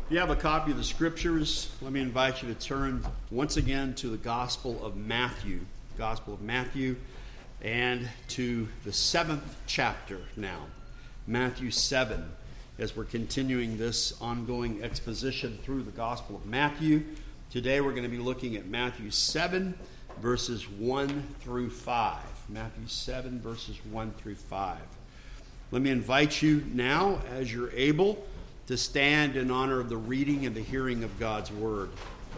If you have a copy of the Scriptures, let me invite you to turn once again to the Gospel of Matthew. Gospel of Matthew, and to the 7th chapter now. Matthew 7, as we're continuing this ongoing exposition through the Gospel of Matthew. Today we're going to be looking at Matthew 7, verses 1 through 5. Matthew 7, verses 1 through 5. Let me invite you now, as you're able, to stand in honor of the reading and the hearing of God's Word.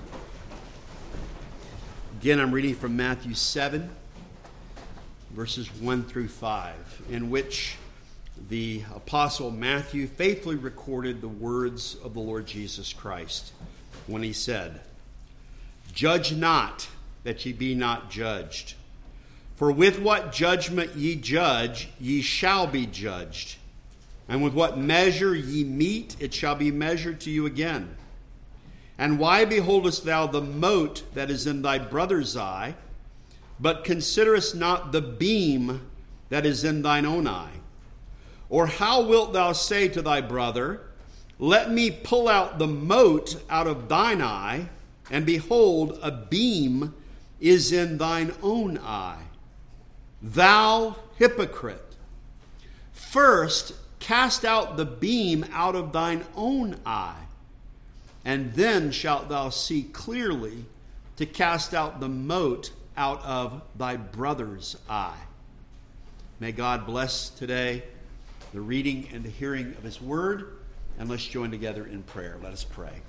Again, I'm reading from Matthew 7, verses 1 through 5, in which the Apostle Matthew faithfully recorded the words of the Lord Jesus Christ when he said, "Judge not, that ye be not judged. For with what judgment ye judge, ye shall be judged. And with what measure ye mete, it shall be measured to you again. And why beholdest thou the mote that is in thy brother's eye, but considerest not the beam that is in thine own eye? Or how wilt thou say to thy brother, Let me pull out the mote out of thine eye, and behold, a beam is in thine own eye? Thou hypocrite, first cast out the beam out of thine own eye, and then shalt thou see clearly to cast out the mote out of thy brother's eye." May God bless today the reading and the hearing of his word, and let's join together in prayer. Let us pray.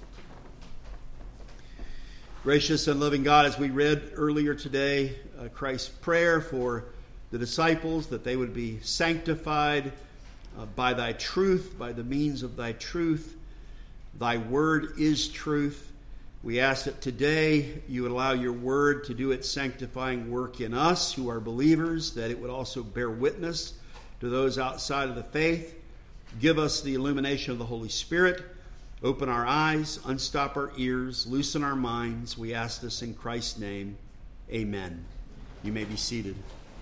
Gracious and loving God, as we read earlier today, Christ's prayer for the disciples, that they would be sanctified by thy truth, by the means of thy truth. Thy word is truth. We ask that today you would allow your word to do its sanctifying work in us who are believers, that it would also bear witness to those outside of the faith. Give us the illumination of the Holy Spirit. Open our eyes, unstop our ears, loosen our minds. We ask this in Christ's name. Amen. You may be seated.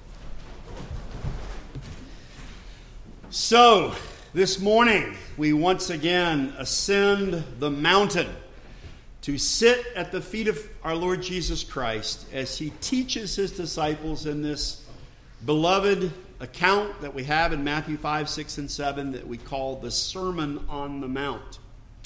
So, this morning, we once again ascend the mountain to sit at the feet of our Lord Jesus Christ as he teaches his disciples in this beloved account that we have in Matthew 5, 6, and 7 that we call the Sermon on the Mount.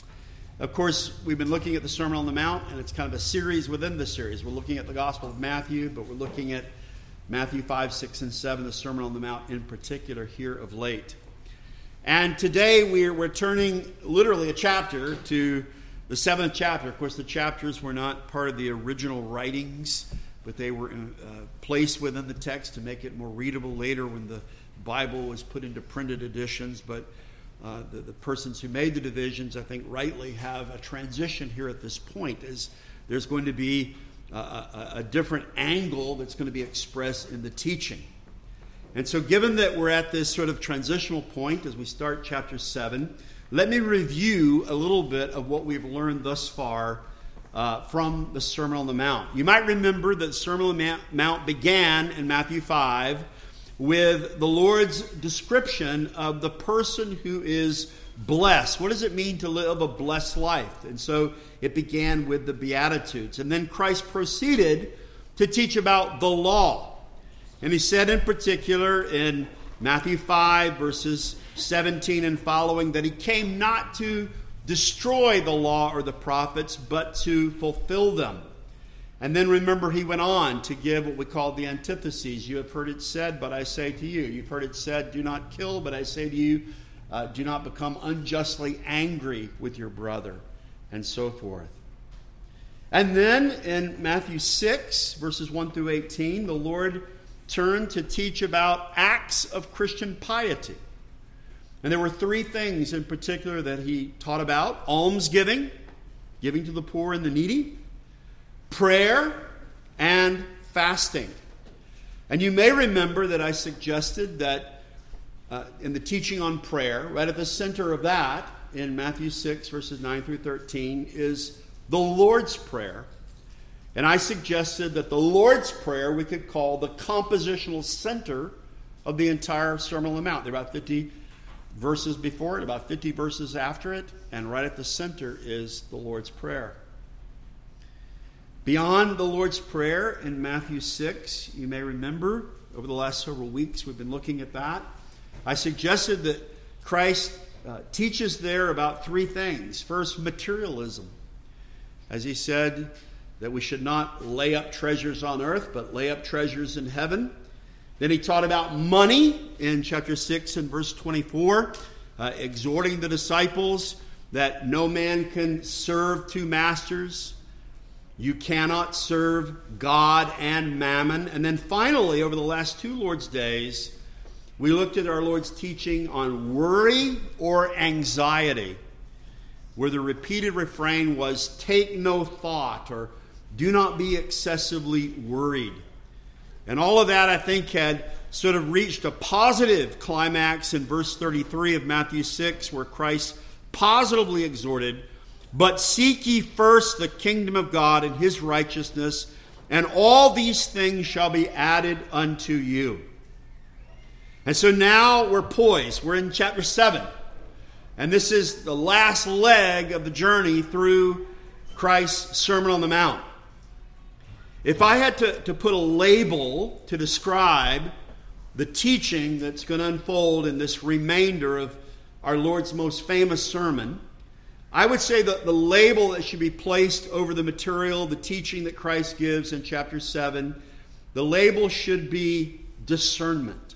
Of course, we've been looking at the Sermon on the Mount, and it's kind of a series within the series. We're looking at the Gospel of Matthew, but we're looking at Matthew 5, 6, and 7, the Sermon on the Mount in particular here of late. And today we're turning literally a chapter to the 7th chapter. Of course, the chapters were not part of the original writings, but they were placed within the text to make it more readable later when the Bible was put into printed editions. But the persons who made the divisions, I think, rightly have a transition here at this point, as there's going to be a different angle that's going to be expressed in the teaching. And so given that we're at this sort of transitional point as we start chapter 7, let me review a little bit of what we've learned thus far from the Sermon on the Mount. You might remember that the Sermon on the Mount began in Matthew 5 with the Lord's description of the person who is blessed. What does it mean to live a blessed life? And so it began with the Beatitudes. And then Christ proceeded to teach about the law. And he said in particular in Matthew 5, verses 17 and following, that he came not to destroy the law or the prophets, but to fulfill them. And then remember, he went on to give what we call the antitheses. You have heard it said, but I say to you. You've heard it said, do not kill, but I say to you, do not become unjustly angry with your brother, and so forth. And then in Matthew 6, verses 1 through 18, the Lord turned to teach about acts of Christian piety. And there were three things in particular that he taught about: almsgiving, giving to the poor and the needy, prayer, and fasting. And you may remember that I suggested that in the teaching on prayer, right at the center of that, in Matthew 6, verses 9 through 13, is the Lord's Prayer. And I suggested that the Lord's Prayer we could call the compositional center of the entire Sermon on the Mount. There are about 50 verses before it, about 50 verses after it, and right at the center is the Lord's Prayer. Beyond the Lord's Prayer in Matthew 6, you may remember over the last several weeks we've been looking at that. I suggested that Christ teaches there about three things. First, materialism. As he said that we should not lay up treasures on earth, but lay up treasures in heaven. Then he taught about money in chapter 6 and verse 24, exhorting the disciples that no man can serve two masters. You cannot serve God and mammon. And then finally, over the last two Lord's days, we looked at our Lord's teaching on worry or anxiety, where the repeated refrain was, take no thought, or do not be excessively worried. And all of that, I think, had sort of reached a positive climax in verse 33 of Matthew 6, where Christ positively exhorted, but seek ye first the kingdom of God and his righteousness, and all these things shall be added unto you. And so now we're poised. We're in chapter 7. And this is the last leg of the journey through Christ's Sermon on the Mount. If I had to put a label to describe the teaching that's going to unfold in this remainder of our Lord's most famous sermon, I would say that the label that should be placed over the material, the teaching that Christ gives in chapter 7, the label should be discernment.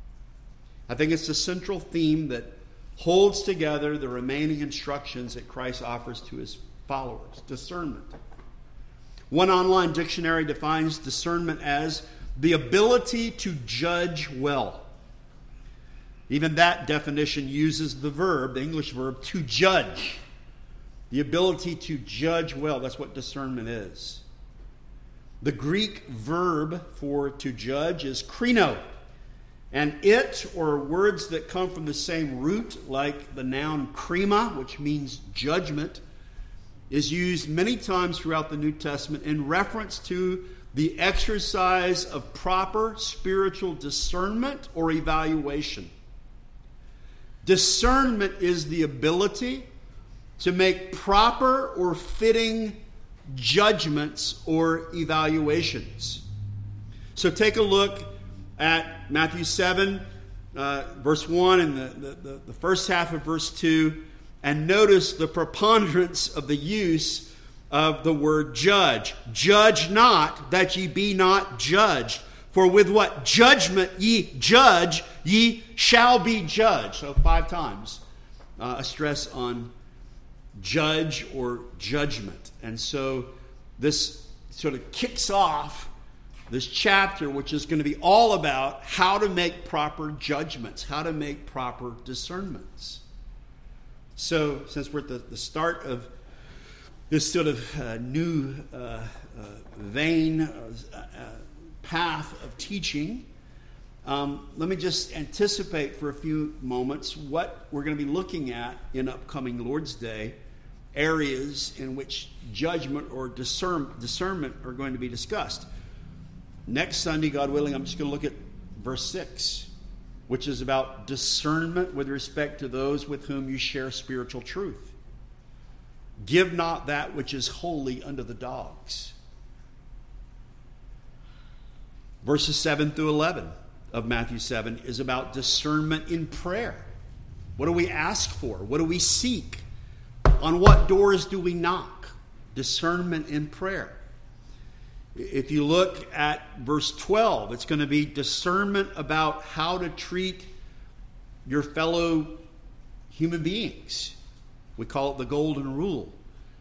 I think it's the central theme that holds together the remaining instructions that Christ offers to his followers. Discernment. One online dictionary defines discernment as the ability to judge well. Even that definition uses the verb, the English verb, to judge. The ability to judge well. That's what discernment is. The Greek verb for to judge is krino. And it, or words that come from the same root, like the noun krima, which means judgment, is used many times throughout the New Testament in reference to the exercise of proper spiritual discernment or evaluation. Discernment is the ability to make proper or fitting judgments or evaluations. So take a look at Matthew 7, verse 1 and the first half of verse 2, and notice the preponderance of the use of the word judge. Judge not, that ye be not judged. For with what judgment ye judge, ye shall be judged. So 5 times a stress on judge or judgment. And so this sort of kicks off this chapter, which is going to be all about how to make proper judgments, how to make proper discernments. So, since we're at the start of this sort of new vein, path of teaching, let me just anticipate for a few moments what we're going to be looking at in upcoming Lord's Day, areas in which judgment or discernment are going to be discussed. Next Sunday, God willing, I'm just going to look at verse 6, which is about discernment with respect to those with whom you share spiritual truth. Give not that which is holy unto the dogs. Verses 7 through 11 of Matthew 7 is about discernment in prayer. What do we ask for? What do we seek? On what doors do we knock? Discernment in prayer. If you look at verse 12, it's going to be discernment about how to treat your fellow human beings. We call it the golden rule.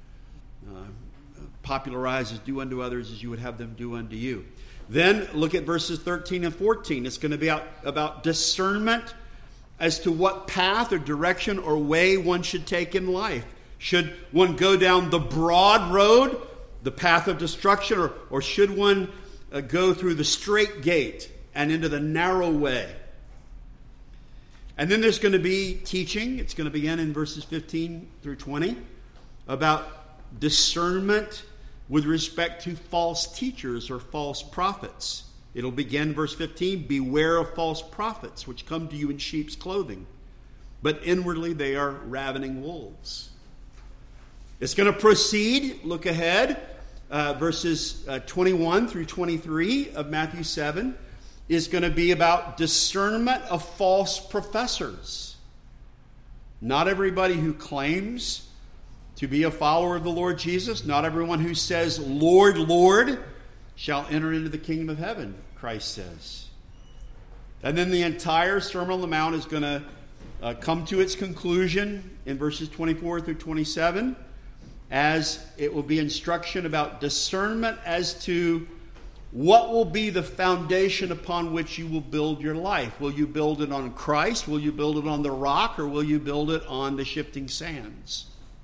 Popularizes do unto others as you would have them do unto you. Then look at verses 13 and 14. It's going to be about discernment as to what path or direction or way one should take in life. Should one go down the broad road, the path of destruction, or should one go through the straight gate and into the narrow way? And then there's going to be teaching. It's going to begin in verses 15 through 20 about discernment with respect to false teachers or false prophets. It'll begin verse 15, beware of false prophets which come to you in sheep's clothing, but inwardly they are ravening wolves. It's going to proceed, look ahead, verses 21 through 23 of Matthew 7 is going to be about discernment of false professors. Not everybody who claims to be a follower of the Lord Jesus, not everyone who says, Lord, Lord, shall enter into the kingdom of heaven, Christ says. And then the entire Sermon on the Mount is going to come to its conclusion in verses 24 through 27, as it will be instruction about discernment as to what will be the foundation upon which you will build your life. Will you build it on Christ? Will you build it on the rock? Or will you build it on the shifting sands?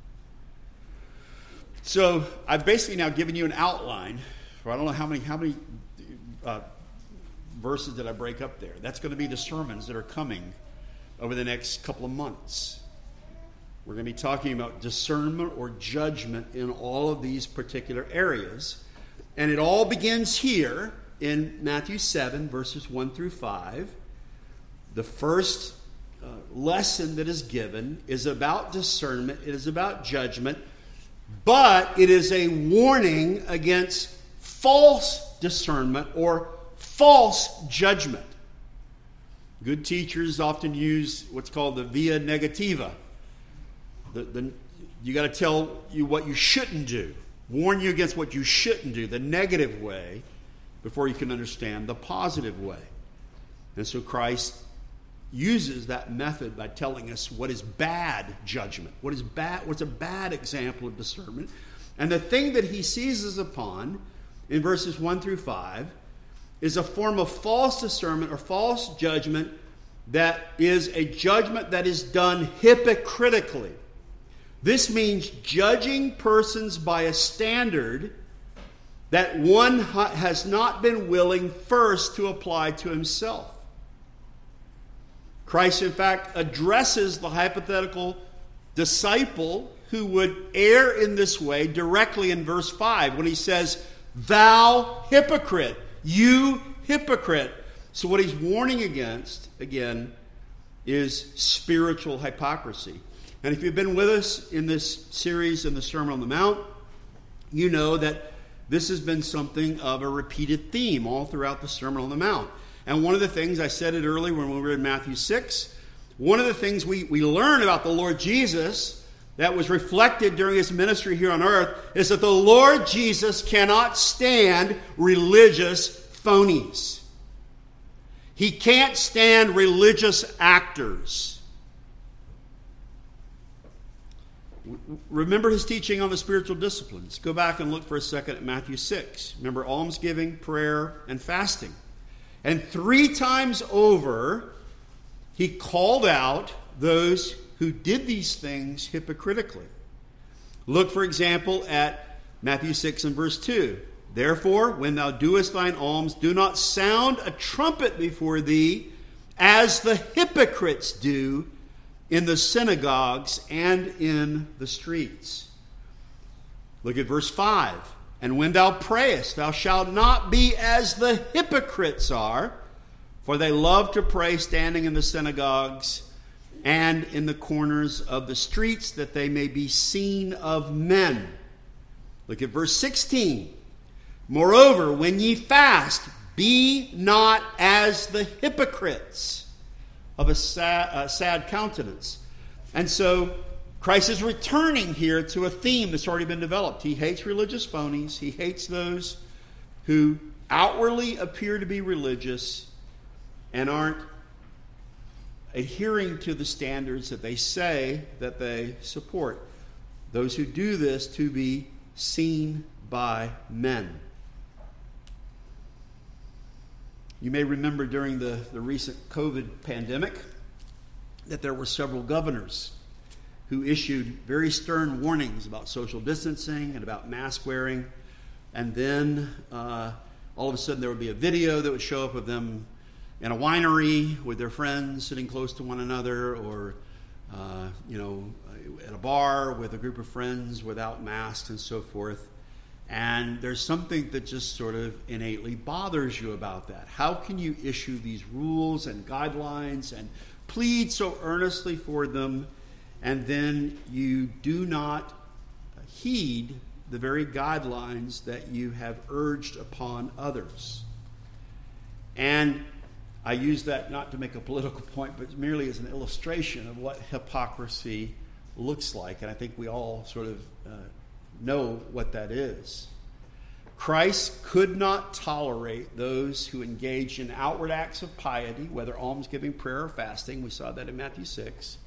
So I've basically now given you an outline. I don't know how many verses did I break up there. That's going to be the sermons that are coming over the next couple of months. We're going to be talking about discernment or judgment in all of these particular areas. And it all begins here in Matthew 7, verses 1 through 5. The first lesson that is given is about discernment. It is about judgment. But it is a warning against false discernment or false judgment. Good teachers often use what's called the via negativa. You got to tell you what you shouldn't do. Warn you against what you shouldn't do, the negative way, before you can understand the positive way. And so Christ uses that method by telling us what is bad judgment, what's a bad example of discernment. And the thing that he seizes upon in verses 1 through 5 is a form of false discernment or false judgment that is a judgment that is done hypocritically. This means judging persons by a standard that one has not been willing first to apply to himself. Christ, in fact, addresses the hypothetical disciple who would err in this way directly in verse 5 when he says, "Thou hypocrite, you hypocrite." So what he's warning against, again, is spiritual hypocrisy. And if you've been with us in this series in the Sermon on the Mount, you know that this has been something of a repeated theme all throughout the Sermon on the Mount. And one of the things, I said it earlier when we were in Matthew 6, one of the things we learn about the Lord Jesus that was reflected during his ministry here on earth is that the Lord Jesus cannot stand religious phonies. He can't stand religious actors. Remember his teaching on the spiritual disciplines. Go back and look for a second at Matthew 6. Remember almsgiving, prayer, and fasting. And 3 times over, he called out those who did these things hypocritically. Look, for example, at Matthew 6 and verse 2. "Therefore, when thou doest thine alms, do not sound a trumpet before thee, as the hypocrites do in the synagogues and in the streets." Look at verse 5. "And when thou prayest, thou shalt not be as the hypocrites are, for they love to pray standing in the synagogues and in the corners of the streets, that they may be seen of men." Look at verse 16. "Moreover, when ye fast, be not as the hypocrites of a sad countenance." And so Christ is returning here to a theme that's already been developed. He hates religious phonies. He hates those who outwardly appear to be religious and aren't adhering to the standards that they say that they support. Those who do this to be seen by men. You may remember during the recent COVID pandemic that there were several governors who issued very stern warnings about social distancing and about mask wearing. And then all of a sudden there would be a video that would show up of them in a winery with their friends sitting close to one another, or at a bar with a group of friends without masks and so forth. And there's something that just sort of innately bothers you about that. How can you issue these rules and guidelines and plead so earnestly for them, and then you do not heed the very guidelines that you have urged upon others. And I use that not to make a political point, but merely as an illustration of what hypocrisy looks like. And I think we all sort of know what that is. Christ could not tolerate those who engaged in outward acts of piety, whether almsgiving, prayer, or fasting. We saw that in Matthew 6.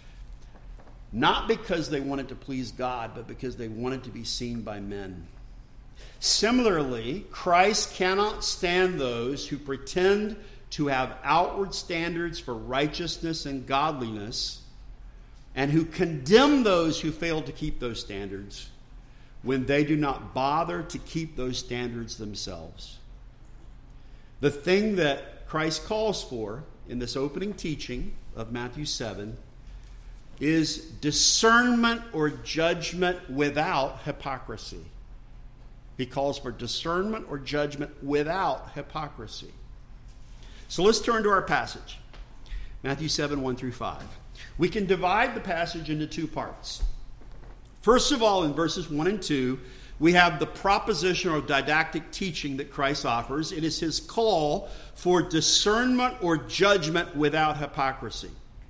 Not because they wanted to please God, but because they wanted to be seen by men. Similarly, Christ cannot stand those who pretend to have outward standards for righteousness and godliness, and who condemn those who fail to keep those standards when they do not bother to keep those standards themselves. The thing that Christ calls for in this opening teaching of Matthew 7 is discernment or judgment without hypocrisy. He calls for discernment or judgment without hypocrisy. So let's turn to our passage, Matthew 7, 1 through 5. We can divide the passage into two parts. First of all, in verses 1 and 2, we have the proposition or didactic teaching that Christ offers. It is his call for discernment or judgment without hypocrisy.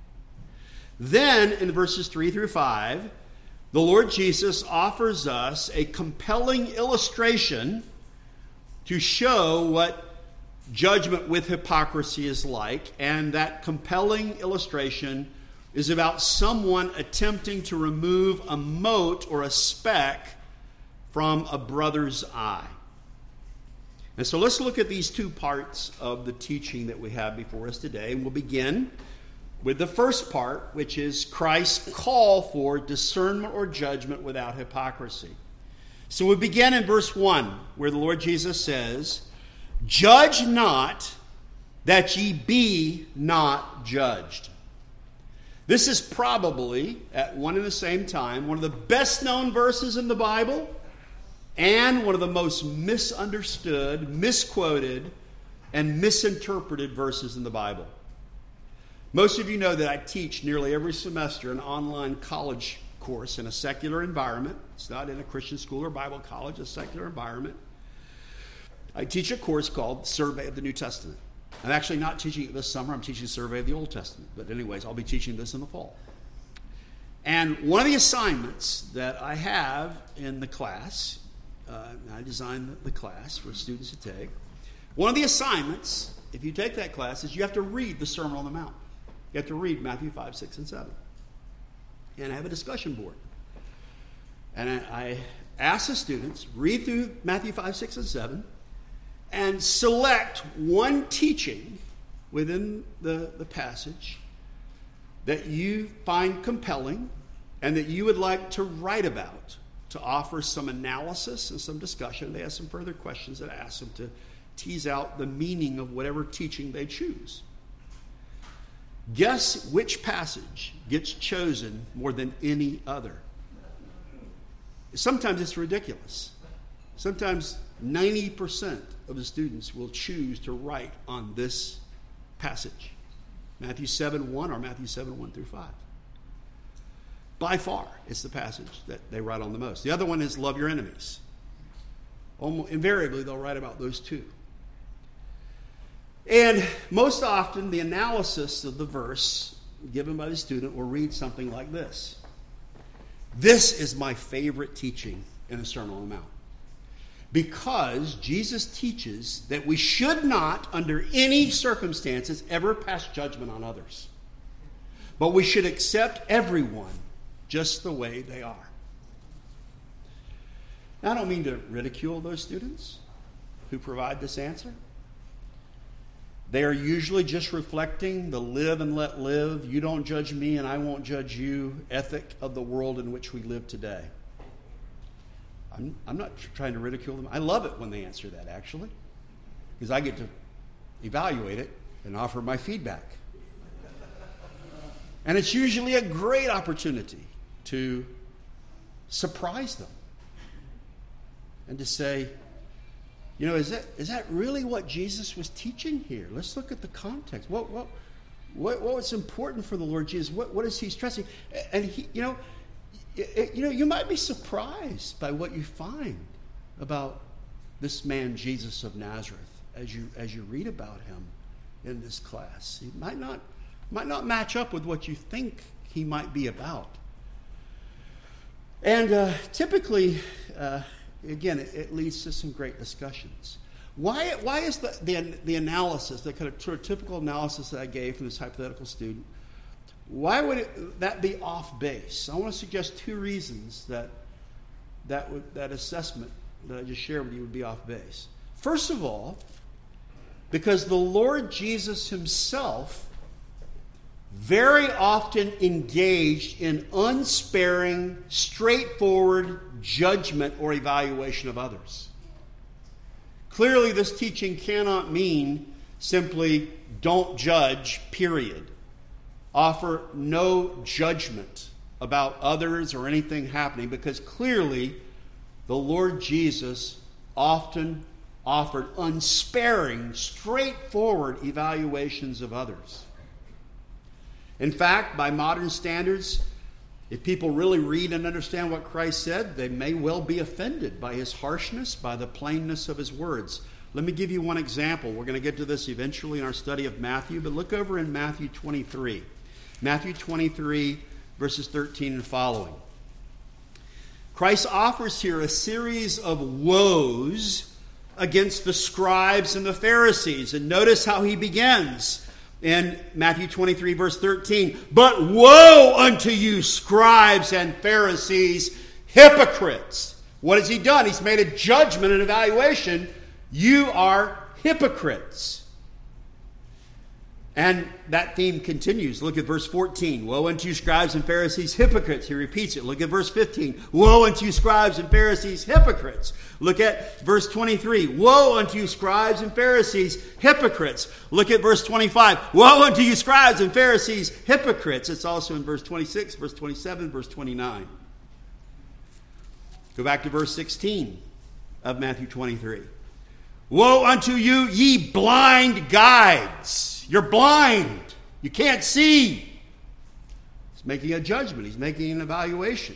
Then, in verses 3 through 5, the Lord Jesus offers us a compelling illustration to show what judgment with hypocrisy is like, and that compelling illustration is about someone attempting to remove a mote or a speck from a brother's eye. And so let's look at these two parts of the teaching that we have before us today, and we'll begin with the first part, which is Christ's call for discernment or judgment without hypocrisy. So we begin in verse 1, where the Lord Jesus says, "Judge not, that ye be not judged." This is probably, at one and the same time, one of the best-known verses in the Bible and one of the most misunderstood, misquoted, and misinterpreted verses in the Bible. Most of you know that I teach nearly every semester an online college course in a secular environment. It's not in a Christian school or Bible college, a secular environment. I teach a course called Survey of the New Testament. I'm actually not teaching it this summer. I'm teaching Survey of the Old Testament. But anyways, I'll be teaching this in the fall. And one of the assignments that I have in the class, I designed the class for students to take. One of the assignments, if you take that class, is you have to read the Sermon on the Mount. You have to read Matthew 5, 6, and 7. And I have a discussion board. And I ask the students, read through Matthew 5, 6, and 7, and select one teaching within the passage that you find compelling and that you would like to write about, to offer some analysis and some discussion. They have some further questions that I ask them to tease out the meaning of whatever teaching they choose. Guess which passage gets chosen more than any other? Sometimes it's ridiculous. Sometimes 90% of the students will choose to write on this passage. Matthew 7, 1 or Matthew 7, 1 through 5. By far, it's the passage that they write on the most. The other one is love your enemies. Almost invariably, they'll write about those two. And most often, the analysis of the verse given by the student will read something like this. This is my favorite teaching in the Sermon on the Mount. Because Jesus teaches that we should not, under any circumstances, ever pass judgment on others. But we should accept everyone just the way they are. Now, I don't mean to ridicule those students who provide this answer. They are usually just reflecting the live and let live, you don't judge me and I won't judge you ethic of the world in which we live today. I'm not trying to ridicule them. I love it when they answer that, actually, because I get to evaluate it and offer my feedback. And it's usually a great opportunity to surprise them and to say, you know, is that really what Jesus was teaching here? Let's look at the context. what's important for the Lord Jesus? What is he stressing? And he, you might be surprised by what you find about this man Jesus of Nazareth as you read about him in this class. He might not match up with what you think he might be about. And typically, again, it leads to some great discussions. Why is the analysis, the kind of typical analysis that I gave from this hypothetical student, why would that be off base? I want to suggest two reasons that assessment that I just shared with you would be off base. First of all, because the Lord Jesus himself very often engaged in unsparing, straightforward judgment or evaluation of others. Clearly, this teaching cannot mean simply don't judge, period. Offer no judgment about others or anything happening, because clearly the Lord Jesus often offered unsparing, straightforward evaluations of others. In fact, by modern standards, if people really read and understand what Christ said, they may well be offended by his harshness, by the plainness of his words. Let me give you one example. We're going to get to this eventually in our study of Matthew, but look over in Matthew 23. Matthew 23, verses 13 and following. Christ offers here a series of woes against the scribes and the Pharisees. And notice how he begins in Matthew 23, verse 13. But woe unto you, scribes and Pharisees, hypocrites. What has he done? He's made a judgment and evaluation. You are hypocrites. And that theme continues. Look at verse 14. Woe unto you, scribes and Pharisees, hypocrites. He repeats it. Look at verse 15. Woe unto you, scribes and Pharisees, hypocrites. Look at verse 23. Woe unto you, scribes and Pharisees, hypocrites. Look at verse 25. Woe unto you, scribes and Pharisees, hypocrites. It's also in verse 26, verse 27, verse 29. Go back to verse 16 of Matthew 23. Woe unto you, ye blind guides. You're blind. You can't see. He's making a judgment. He's making an evaluation.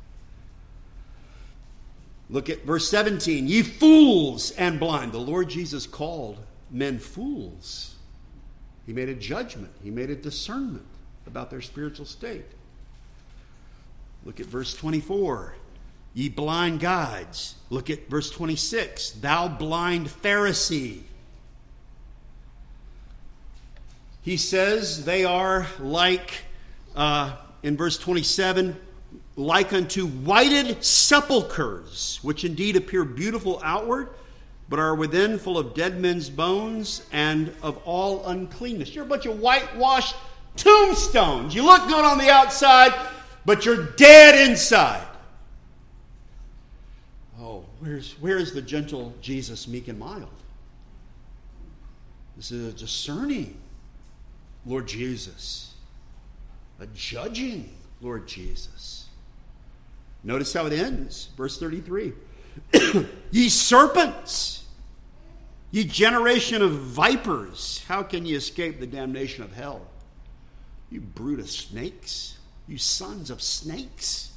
Look at verse 17. Ye fools and blind. The Lord Jesus called men fools. He made a judgment. He made a discernment about their spiritual state. Look at verse 24. Ye blind guides. Look at verse 26. Thou blind Pharisee. He says they are like, in verse 27, like unto whited sepulchres, which indeed appear beautiful outward, but are within full of dead men's bones and of all uncleanness. You're a bunch of whitewashed tombstones. You look good on the outside, but you're dead inside. Oh, where's the gentle Jesus, meek and mild? This is a discerning Lord Jesus, a judging Lord Jesus. Notice how it ends, verse 33. Ye serpents, ye generation of vipers, how can ye escape the damnation of hell? You brood of snakes, you sons of snakes.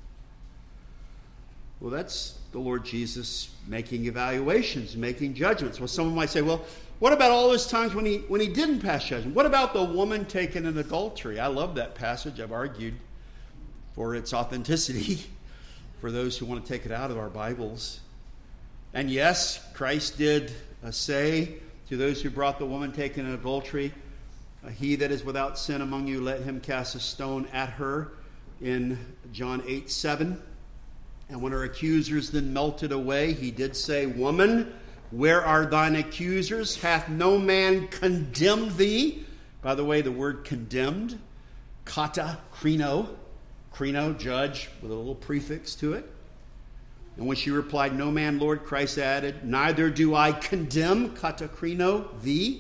Well, that's the Lord Jesus making evaluations, making judgments. Well, someone might say, well, what about all those times when he didn't pass judgment? What about the woman taken in adultery? I love that passage. I've argued for its authenticity for those who want to take it out of our Bibles. And yes, Christ did say to those who brought the woman taken in adultery, he that is without sin among you, let him cast a stone at her, in John 8:7. And when her accusers then melted away, he did say, Woman, where are thine accusers? Hath no man condemned thee? By the way, the word condemned, kata, krino, judge, with a little prefix to it. And when she replied, No man, Lord, Christ added, Neither do I condemn, kata, krino, thee.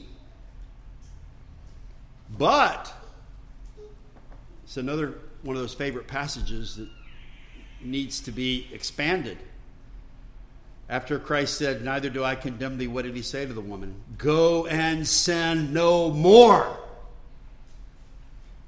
But, it's another one of those favorite passages that needs to be expanded. After Christ said, Neither do I condemn thee, what did he say to the woman? Go and sin no more.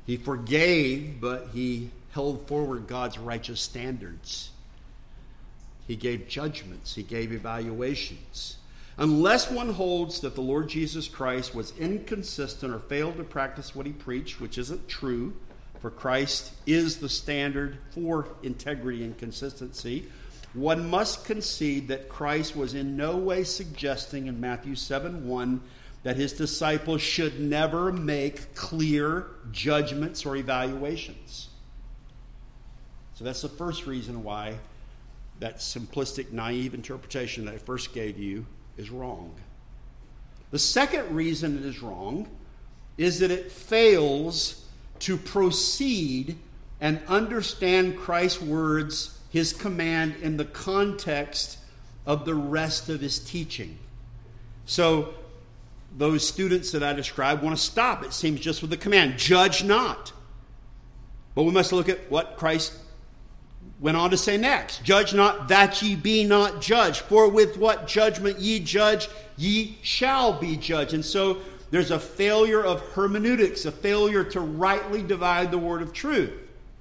He forgave, but he held forward God's righteous standards. He gave judgments. He gave evaluations. Unless one holds that the Lord Jesus Christ was inconsistent or failed to practice what he preached, which isn't true, for Christ is the standard for integrity and consistency, one must concede that Christ was in no way suggesting in Matthew 7:1 that his disciples should never make clear judgments or evaluations. So that's the first reason why that simplistic, naive interpretation that I first gave you is wrong. The second reason it is wrong is that it fails to proceed and understand Christ's words, his command, in the context of the rest of his teaching. So those students that I described want to stop, it seems, just with the command, judge not. But we must look at what Christ went on to say next. Judge not, that ye be not judged. For with what judgment ye judge, ye shall be judged. And so there's a failure of hermeneutics, a failure to rightly divide the word of truth.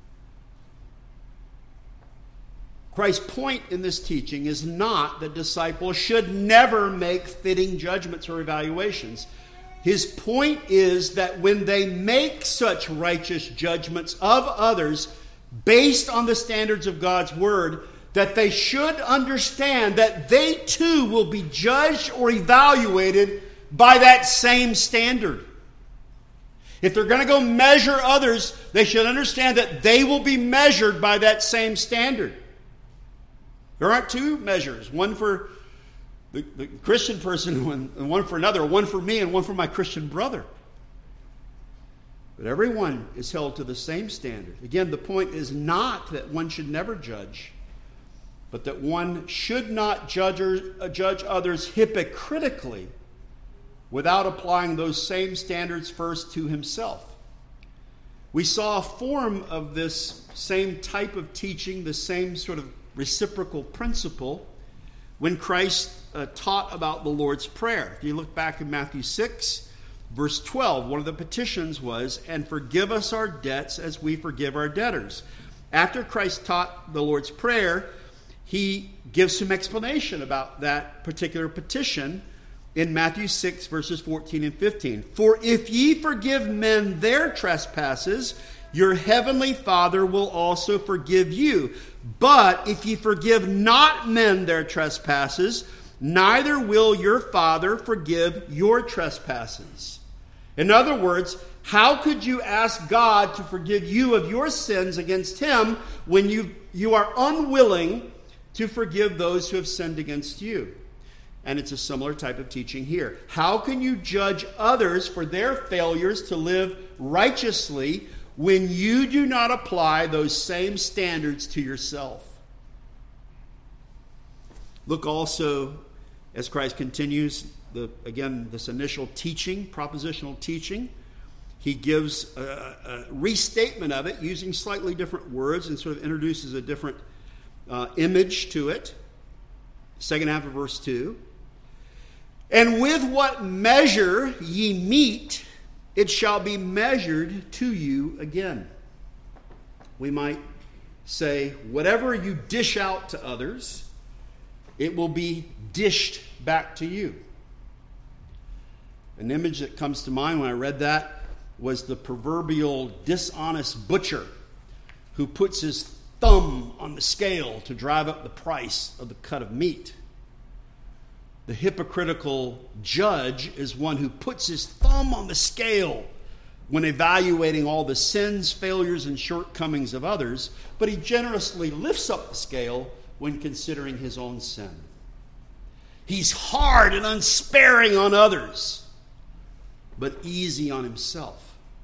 Christ's point in this teaching is not that disciples should never make fitting judgments or evaluations. His point is that when they make such righteous judgments of others based on the standards of God's word, that they should understand that they too will be judged or evaluated by that same standard. If they're going to go measure others, they should understand that they will be measured by that same standard. There aren't two measures, one for the Christian person and one for another, one for me and one for my Christian brother. But everyone is held to the same standard. Again, the point is not that one should never judge, but that one should not judge others hypocritically without applying those same standards first to himself. We saw a form of this same type of teaching, the same sort of reciprocal principle, when Christ taught about the Lord's Prayer. If you look back in Matthew 6, verse 12, one of the petitions was, "And forgive us our debts as we forgive our debtors." After Christ taught the Lord's Prayer, he gives some explanation about that particular petition in Matthew 6, verses 14 and 15. "For if ye forgive men their trespasses, your heavenly Father will also forgive you. But if ye forgive not men their trespasses, neither will your Father forgive your trespasses." In other words, how could you ask God to forgive you of your sins against him when you are unwilling to forgive those who have sinned against you? And it's a similar type of teaching here. How can you judge others for their failures to live righteously when you do not apply those same standards to yourself? Look also, as Christ continues, this initial teaching, propositional teaching, he gives a restatement of it using slightly different words and sort of introduces a different image to it. Second half of verse 2. "And with what measure ye mete, it shall be measured to you again." We might say, whatever you dish out to others, it will be dished back to you. An image that comes to mind when I read that was the proverbial dishonest butcher who puts his thumb on the scale to drive up the price of the cut of meat. The hypocritical judge is one who puts his thumb on the scale when evaluating all the sins, failures, and shortcomings of others, but he generously lifts up the scale when considering his own sin. He's hard and unsparing on others, but easy on himself.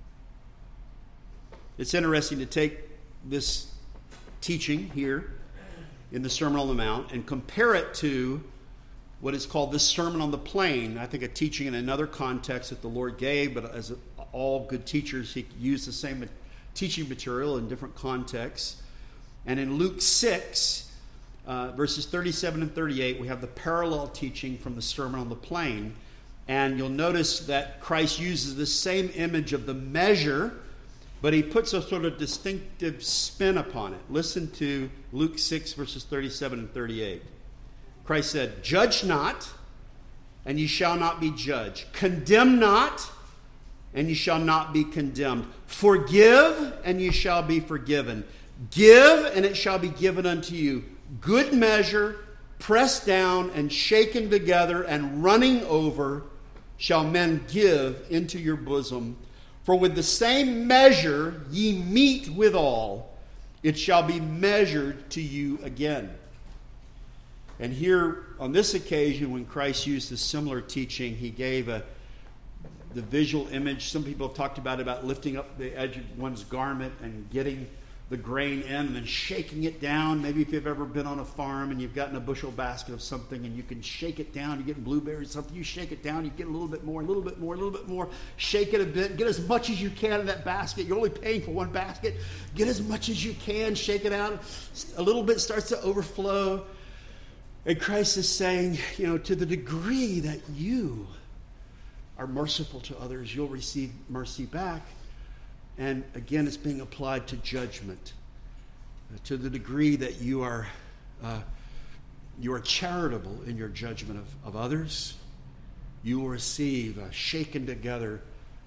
It's interesting to take this teaching here in the Sermon on the Mount and compare it to what is called the Sermon on the Plain. I think a teaching in another context that the Lord gave, but as all good teachers, he used the same teaching material in different contexts. And in Luke 6, verses 37 and 38, we have the parallel teaching from the Sermon on the Plain. And you'll notice that Christ uses the same image of the measure but he puts a sort of distinctive spin upon it. Listen to Luke 6, verses 37 and 38. Christ said, "Judge not, and ye shall not be judged. Condemn not, and ye shall not be condemned. Forgive, and ye shall be forgiven. Give, and it shall be given unto you. Good measure, pressed down, and shaken together, and running over, shall men give into your bosom. For with the same measure ye meet withal, it shall be measured to you again." And here, on this occasion, when Christ used a similar teaching, he gave the visual image. Some people have talked about lifting up the edge of one's garment and getting the grain in and then shaking it down. Maybe if you've ever been on a farm and you've gotten a bushel basket of something and you can shake it down, you're getting blueberries, something, you shake it down, you get a little bit more, a little bit more, a little bit more, shake it a bit, get as much as you can in that basket. You're only paying for one basket. Get as much as you can, shake it out. A little bit starts to overflow. And Christ is saying, to the degree that you are merciful to others, you'll receive mercy back. And again, it's being applied to judgment. To the degree that you are charitable in your judgment of others, you will receive a shaken together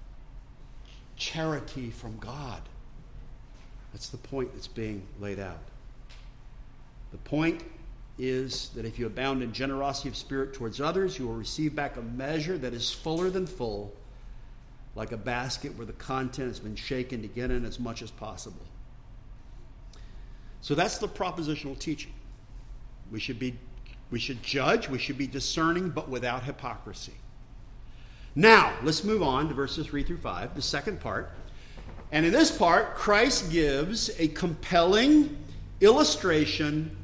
charity from God. That's the point that's being laid out. The point is that if you abound in generosity of spirit towards others, you will receive back a measure that is fuller than full, like a basket where the content has been shaken to get in as much as possible. So that's the propositional teaching. We should judge, we should be discerning, but without hypocrisy. Now, let's move on to verses 3 through 5, the second part. And in this part, Christ gives a compelling illustration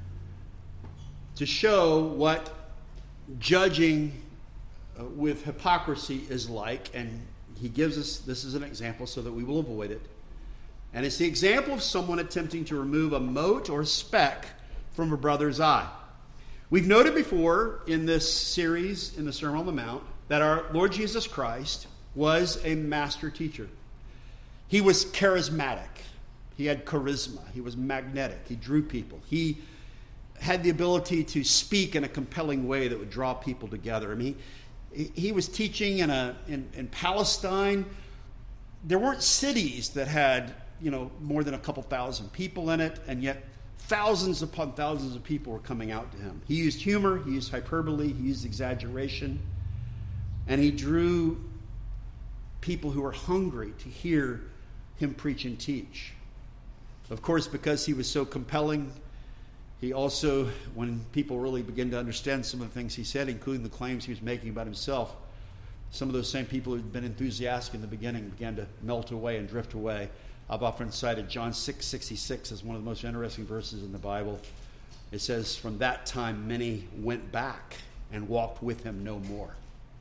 to show what judging with hypocrisy is like. And he gives us, this is an example so that we will avoid it. And it's the example of someone attempting to remove a mote or speck from a brother's eye. We've noted before in this series, in the Sermon on the Mount, that our Lord Jesus Christ was a master teacher. He was charismatic. He had charisma. He was magnetic. He drew people. He had the ability to speak in a compelling way that would draw people together. I mean, he was teaching in Palestine. There weren't cities that had, more than a couple thousand people in it, and yet thousands upon thousands of people were coming out to him. He used humor, he used hyperbole, he used exaggeration, and he drew people who were hungry to hear him preach and teach. Of course, because he was so compelling, he also, when people really began to understand some of the things he said, including the claims he was making about himself, some of those same people who had been enthusiastic in the beginning began to melt away and drift away. I've often cited John 6:66 as one of the most interesting verses in the Bible. It says, "From that time many went back and walked with him no more."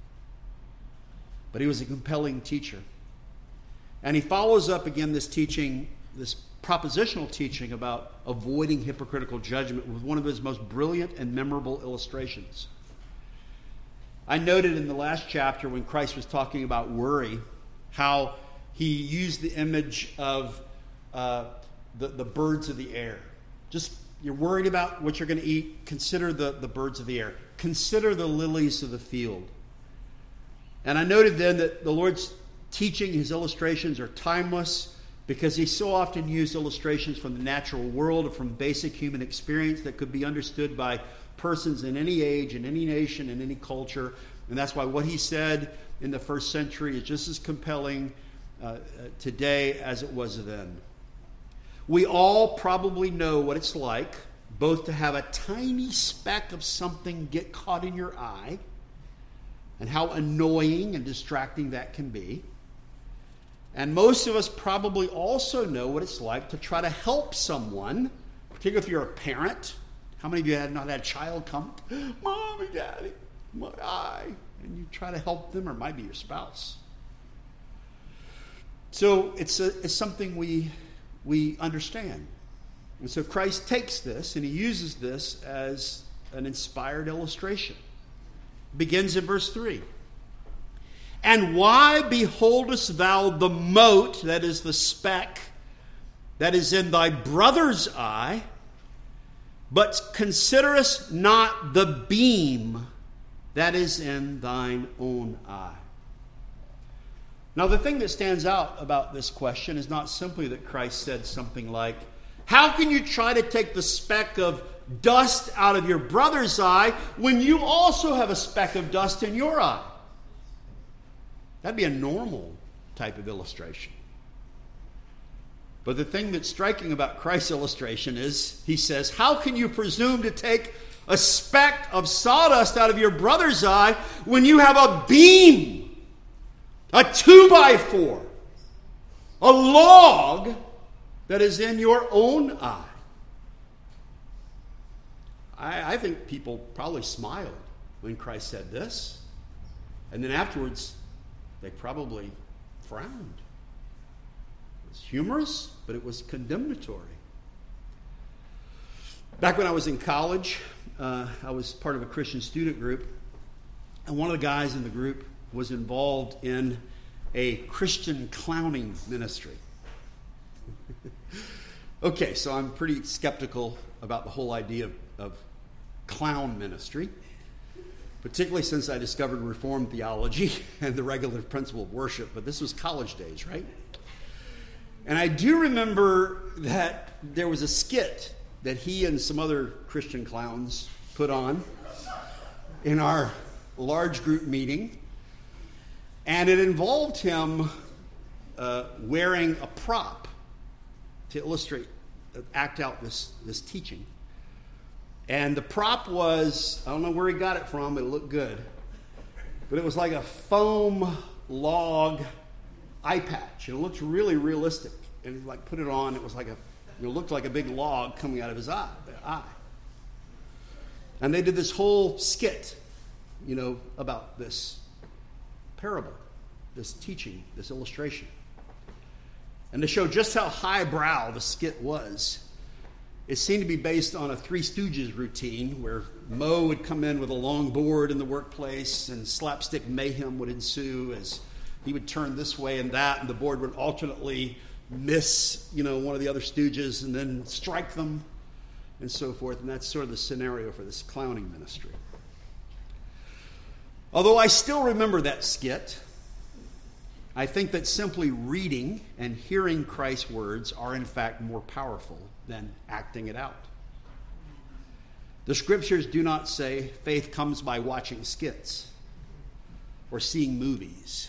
But he was a compelling teacher. And he follows up again this teaching, this propositional teaching about avoiding hypocritical judgment with one of his most brilliant and memorable illustrations. I noted in the last chapter when Christ was talking about worry, how he used the image of the birds of the air. Just, you're worried about what you're going to eat, consider the birds of the air. Consider the lilies of the field. And I noted then that the Lord's teaching, his illustrations are timeless, because he so often used illustrations from the natural world or from basic human experience that could be understood by persons in any age, in any nation, in any culture. And that's why what he said in the first century is just as compelling today as it was then. We all probably know what it's like both to have a tiny speck of something get caught in your eye and how annoying and distracting that can be. And most of us probably also know what it's like to try to help someone, particularly if you're a parent. How many of you have not had a child come, "Mommy, Daddy, my eye," and you try to help them, or it might be your spouse. So it's something we understand. And so Christ takes this and he uses this as an inspired illustration. It begins in verse 3. And why beholdest thou the mote, that is the speck, that is in thy brother's eye, but considerest not the beam that is in thine own eye? Now, the thing that stands out about this question is not simply that Christ said something like, how can you try to take the speck of dust out of your brother's eye when you also have a speck of dust in your eye? That'd be a normal type of illustration. But the thing that's striking about Christ's illustration is, he says, how can you presume to take a speck of sawdust out of your brother's eye when you have a beam, a 2x4, a log that is in your own eye? I think people probably smiled when Christ said this. And then afterwards, they probably frowned. It was humorous, but it was condemnatory. Back when I was in college, I was part of a Christian student group. And one of the guys in the group was involved in a Christian clowning ministry. Okay, so I'm pretty skeptical about the whole idea of clown ministry, particularly since I discovered Reformed theology and the regular principle of worship. But this was college days, right? And I do remember that there was a skit that he and some other Christian clowns put on in our large group meeting. And it involved him wearing a prop to illustrate, act out this teaching. And the prop was, I don't know where he got it from, it looked good, but it was like a foam log eye patch. It looked really realistic. And he put it on, it was like it looked like a big log coming out of his eye. And they did this whole skit, about this parable, this teaching, this illustration. And to show just how highbrow the skit was, it seemed to be based on a Three Stooges routine where Moe would come in with a long board in the workplace and slapstick mayhem would ensue as he would turn this way and that, and the board would alternately miss, one of the other Stooges and then strike them and so forth. And that's sort of the scenario for this clowning ministry. Although I still remember that skit, I think that simply reading and hearing Christ's words are in fact more powerful than acting it out. The scriptures do not say faith comes by watching skits or seeing movies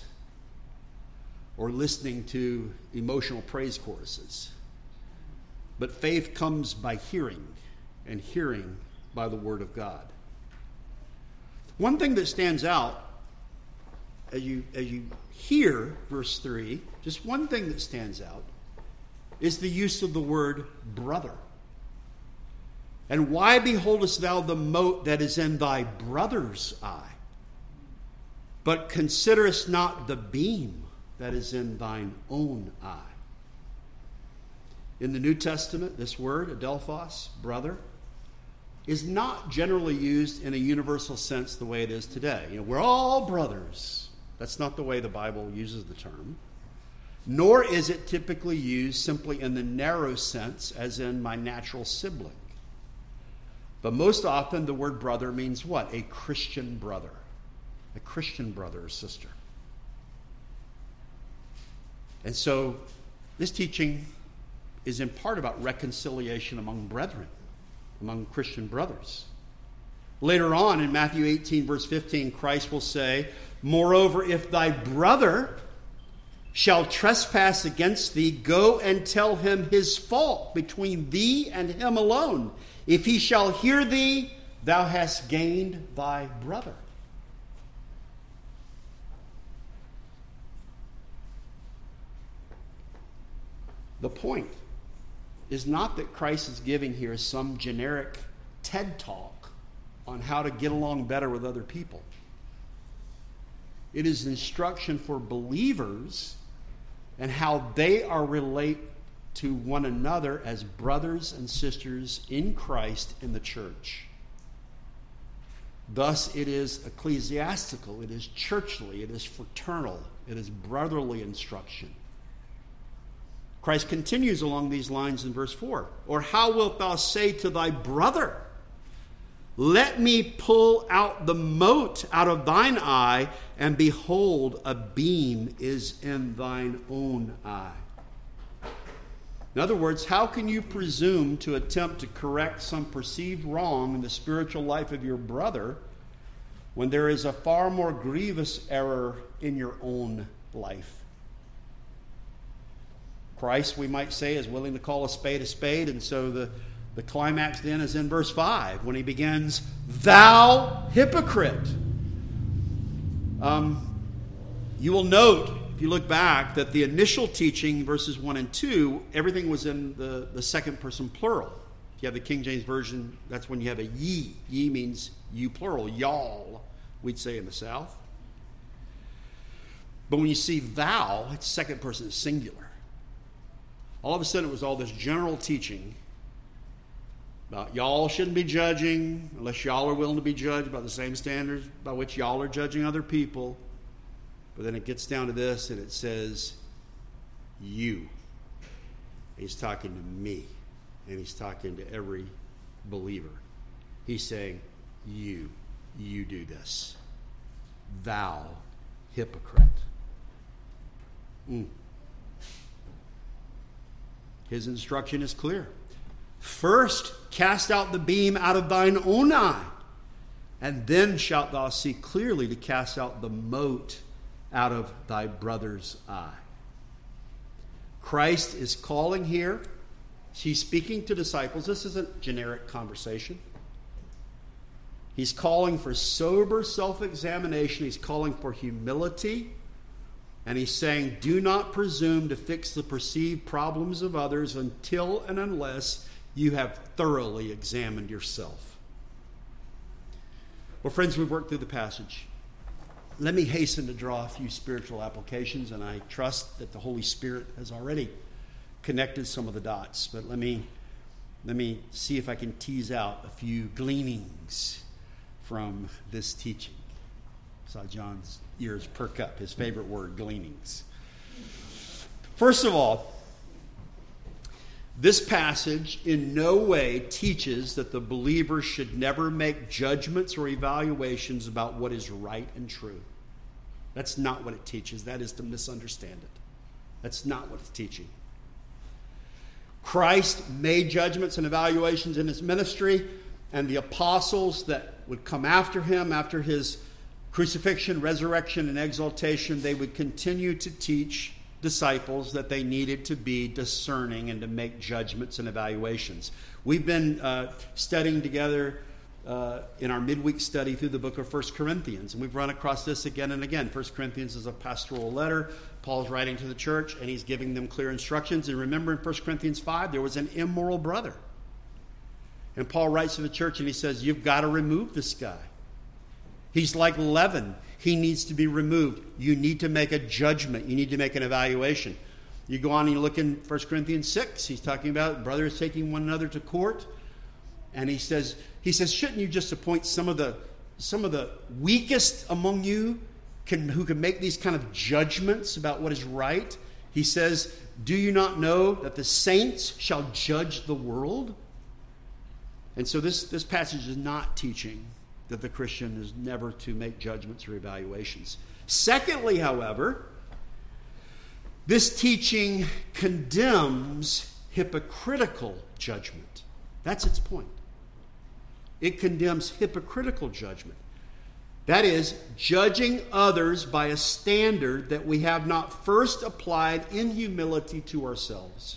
or listening to emotional praise choruses. But faith comes by hearing, and hearing by the word of God. One thing that stands out as you hear verse 3, just one thing that stands out is the use of the word brother. And why beholdest thou the mote that is in thy brother's eye, but considerest not the beam that is in thine own eye? In the New Testament, this word, adelphos, brother, is not generally used in a universal sense the way it is today. We're all brothers. That's not the way the Bible uses the term. Nor is it typically used simply in the narrow sense, as in my natural sibling. But most often the word brother means what? A Christian brother. A Christian brother or sister. And so this teaching is in part about reconciliation among brethren, among Christian brothers. Later on in Matthew 18, verse 15, Christ will say, moreover, if thy brother shall trespass against thee, go and tell him his fault between thee and him alone. If he shall hear thee, thou hast gained thy brother. The point is not that Christ is giving here some generic TED talk on how to get along better with other people. It is instruction for believers and how they are relate to one another as brothers and sisters in Christ in the church. Thus, it is ecclesiastical, it is churchly, it is fraternal, it is brotherly instruction. Christ continues along these lines in verse 4. Or how wilt thou say to thy brother, let me pull out the mote out of thine eye, and behold, a beam is in thine own eye. In other words, how can you presume to attempt to correct some perceived wrong in the spiritual life of your brother when there is a far more grievous error in your own life? Christ, we might say, is willing to call a spade, and so the climax then is in verse 5 when he begins, thou hypocrite. You will note, if you look back, that the initial teaching, verses 1 and 2, everything was in the second person plural. If you have the King James Version, that's when you have a ye. Ye means you plural. Y'all, we'd say in the South. But when you see thou, it's second person singular. All of a sudden it was all this general teaching about y'all shouldn't be judging unless y'all are willing to be judged by the same standards by which y'all are judging other people. But then it gets down to this and it says, you. He's talking to me. And he's talking to every believer. He's saying, you do this. Thou hypocrite. His instruction is clear. First, cast out the beam out of thine own eye, and then shalt thou see clearly to cast out the mote out of thy brother's eye. Christ is calling here. He's speaking to disciples. This isn't generic conversation. He's calling for sober self-examination. He's calling for humility. And he's saying, do not presume to fix the perceived problems of others until and unless you have thoroughly examined yourself. Well, friends, we've worked through the passage. Let me hasten to draw a few spiritual applications, and I trust that the Holy Spirit has already connected some of the dots. But let me see if I can tease out a few gleanings from this teaching. Saw John's ears perk up, his favorite word, gleanings. First of all, this passage in no way teaches that the believer should never make judgments or evaluations about what is right and true. That's not what it teaches. That is to misunderstand it. That's not what it's teaching. Christ made judgments and evaluations in his ministry, and the apostles that would come after him, after his crucifixion, resurrection, and exaltation, they would continue to teach disciples that they needed to be discerning and to make judgments and evaluations. We've been studying together in our midweek study through the book of 1 Corinthians, and we've run across this again and again. 1 Corinthians is a pastoral letter. Paul's writing to the church, and he's giving them clear instructions. And remember in 1 Corinthians 5, there was an immoral brother. And Paul writes to the church, and he says, you've got to remove this guy. He's like leaven. He needs to be removed. You need to make a judgment. You need to make an evaluation. You go on and you look in 1 Corinthians 6. He's talking about brothers taking one another to court. And he says, shouldn't you just appoint some of the weakest among you who can make these kind of judgments about what is right? He says, do you not know that the saints shall judge the world? And so this passage is not teaching that the Christian is never to make judgments or evaluations. Secondly, however, this teaching condemns hypocritical judgment. That's its point. It condemns hypocritical judgment. That is, judging others by a standard that we have not first applied in humility to ourselves.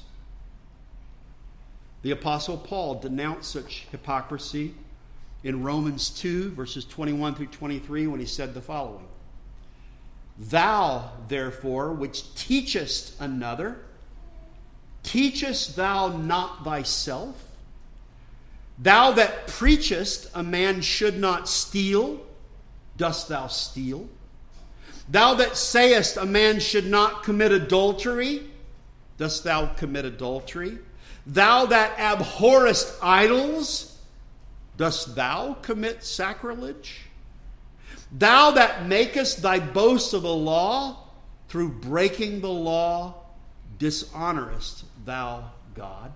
The Apostle Paul denounced such hypocrisy in Romans 2, verses 21 through 23, when he said the following. Thou, therefore, which teachest another, teachest thou not thyself? Thou that preachest a man should not steal, dost thou steal? Thou that sayest a man should not commit adultery, dost thou commit adultery? Thou that abhorrest idols, Dost thou commit sacrilege? Thou that makest thy boast of the law, through breaking the law, dishonorest thou God?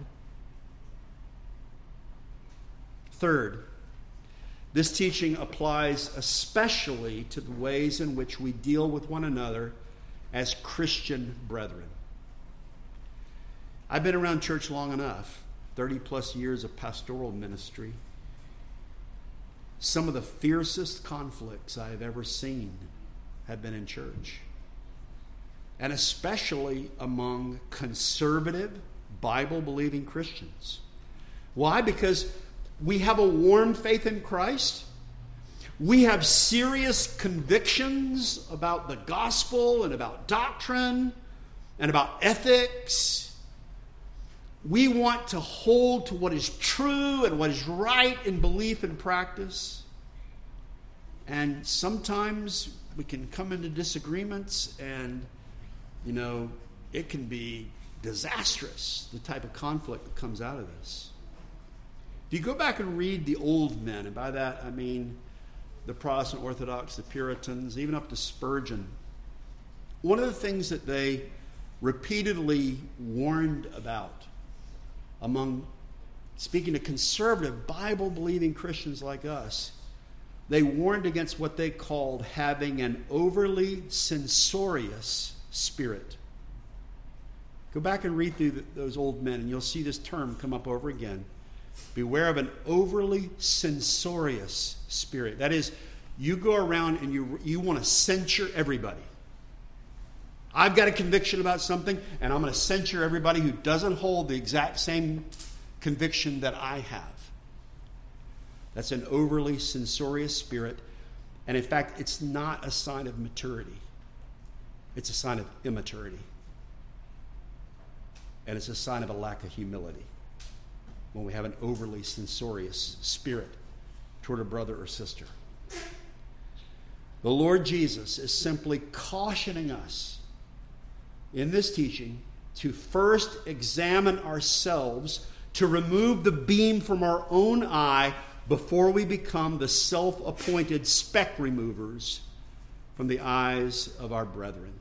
Third, this teaching applies especially to the ways in which we deal with one another as Christian brethren. I've been around church long enough, 30 plus years of pastoral ministry. Some of the fiercest conflicts I have ever seen have been in church. And especially among conservative, Bible-believing Christians. Why? Because we have a warm faith in Christ. We have serious convictions about the gospel and about doctrine and about ethics. We want to hold to what is true and what is right in belief and practice. And sometimes we can come into disagreements and, it can be disastrous, the type of conflict that comes out of this. If you go back and read the old men, and by that I mean the Protestant Orthodox, the Puritans, even up to Spurgeon, one of the things that they repeatedly warned about among, speaking to conservative, Bible-believing Christians like us, they warned against what they called having an overly censorious spirit. Go back and read through those old men, and you'll see this term come up over again. Beware of an overly censorious spirit. That is, you go around and you want to censure everybody. I've got a conviction about something, and I'm going to censure everybody who doesn't hold the exact same conviction that I have. That's an overly censorious spirit. And in fact, it's not a sign of maturity. It's a sign of immaturity. And it's a sign of a lack of humility when we have an overly censorious spirit toward a brother or sister. The Lord Jesus is simply cautioning us in this teaching to first examine ourselves, to remove the beam from our own eye before we become the self-appointed speck removers from the eyes of our brethren.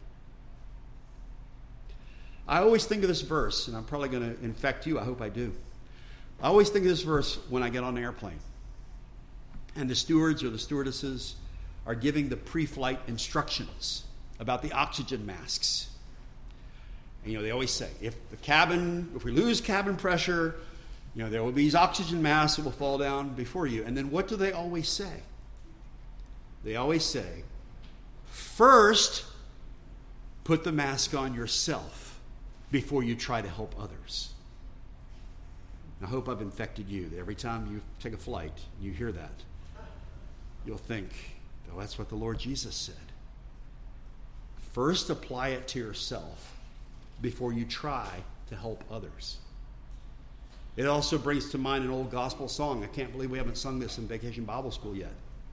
I always think of this verse, and I'm probably going to infect you. I hope I do. I always think of this verse when I get on an airplane. And the stewards or the stewardesses are giving the pre-flight instructions about the oxygen masks. And, they always say, if we lose cabin pressure, there will be these oxygen masks that will fall down before you. And then what do they always say? They always say, first, put the mask on yourself before you try to help others. I hope I've infected you. Every time you take a flight, you hear that. You'll think, oh, that's what the Lord Jesus said. First, apply it to yourself before you try to help others. It also brings to mind an old gospel song. I can't believe we haven't sung this in Vacation Bible School yet.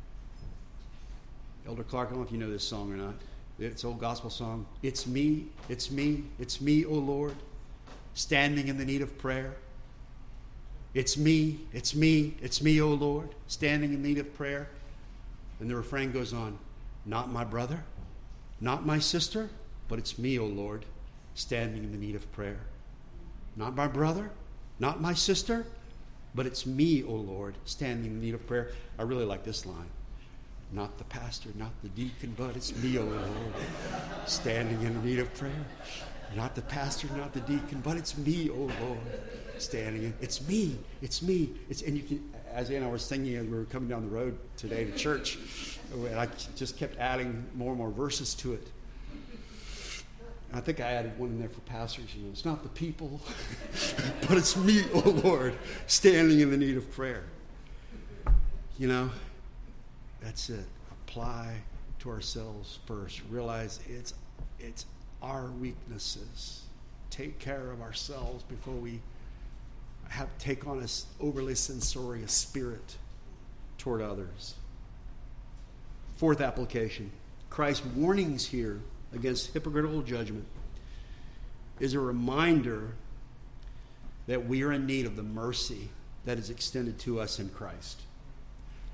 Elder Clark, I don't know if you know this song or not. It's an old gospel song. It's me, it's me, it's me, O Lord, standing in the need of prayer. It's me, it's me, it's me, O Lord, standing in need of prayer. And the refrain goes on, not my brother, not my sister, but it's me, O Lord, standing in the need of prayer. Not my brother, not my sister, but it's me, O Lord, standing in need of prayer. I really like this line. Not the pastor, not the deacon, but it's me, O Lord, standing in need of prayer. Not the pastor, not the deacon, but it's me, O Lord, standing in. It's me, it's me. And you can, as Ann and I were singing as we were coming down the road today to church, and I just kept adding more and more verses to it. And I think I added one in there for pastors. It's not the people, but it's me, O Lord, standing in the need of prayer. That's it. Apply to ourselves first. Realize it's our weaknesses. Take care of ourselves before we take on this overly censorious spirit toward others. Fourth application. Christ's warnings here against hypocritical judgment is a reminder that we are in need of the mercy that is extended to us in Christ.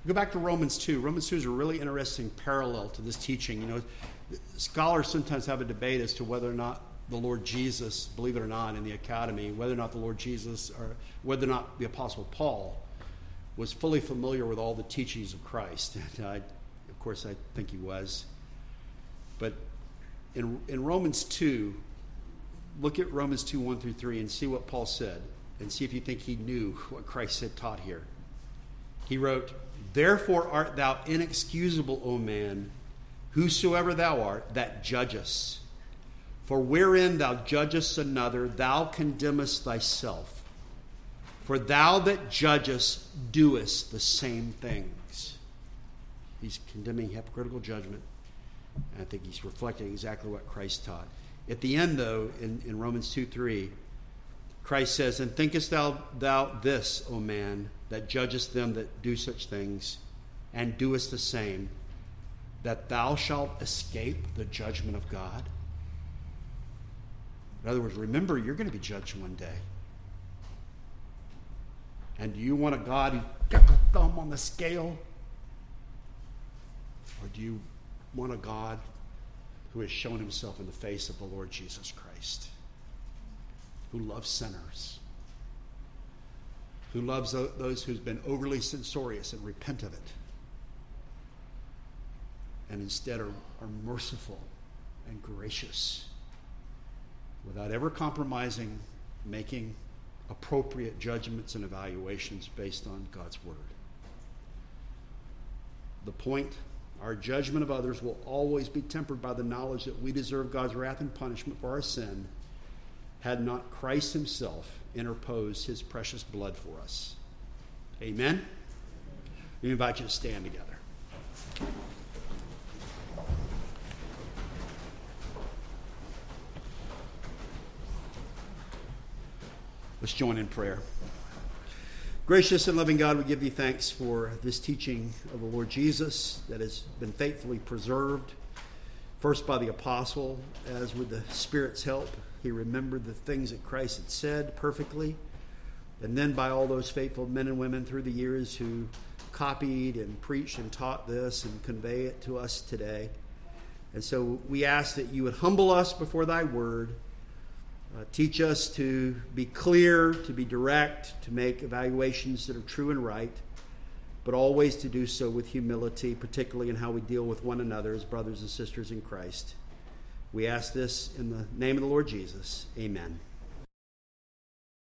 Go back to Romans 2. Romans 2 is a really interesting parallel to this teaching. You know, scholars sometimes have a debate as to whether or not the Lord Jesus, believe it or not, in the academy, whether or not the Lord Jesus or whether or not the Apostle Paul was fully familiar with all the teachings of Christ. And of course, I think he was. But in Romans 2, look at Romans 2, 1 through 3 and see what Paul said and see if you think he knew what Christ had taught here. He wrote, "Therefore art thou inexcusable, O man, whosoever thou art, that judgest. For wherein thou judgest another, thou condemnest thyself. For thou that judgest doest the same things." He's condemning hypocritical judgment. And I think he's reflecting exactly what Christ taught. At the end, though, in Romans 2:3, Christ says, "And thinkest thou this, O man, that judgest them that do such things, and doest the same, that thou shalt escape the judgment of God?" In other words, remember, you're going to be judged one day. And do you want a God who's got the thumb on the scale? Or do you want a God who has shown himself in the face of the Lord Jesus Christ, who loves sinners, who loves those who've been overly censorious and repent of it, and instead are merciful and gracious, without ever compromising, making appropriate judgments and evaluations based on God's word. The point, our judgment of others will always be tempered by the knowledge that we deserve God's wrath and punishment for our sin, had not Christ himself interposed his precious blood for us. Amen? We invite you to stand together. Let's join in prayer. Gracious and loving God, we give you thanks for this teaching of the Lord Jesus that has been faithfully preserved, first by the apostle, as with the Spirit's help, he remembered the things that Christ had said perfectly, and then by all those faithful men and women through the years who copied and preached and taught this and convey it to us today. And so we ask that you would humble us before thy word. Teach us to be clear, to be direct, to make evaluations that are true and right, but always to do so with humility, particularly in how we deal with one another as brothers and sisters in Christ. We ask this in the name of the Lord Jesus. Amen.